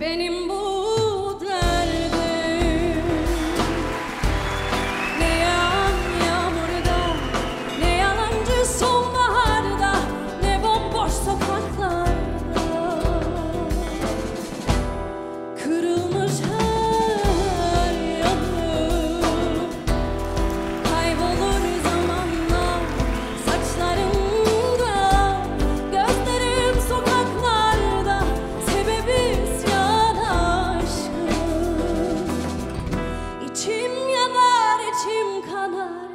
benim bu derdim. Ne yağan yağmurda, ne yalancı sonbaharda, ne bomboş sokaklarda. Kırılmış her yanım, kaybolur zamanla saçlarımda, gözlerim sokaklarda, sebebi isyan aşkım. İçim yanar, içim kanar,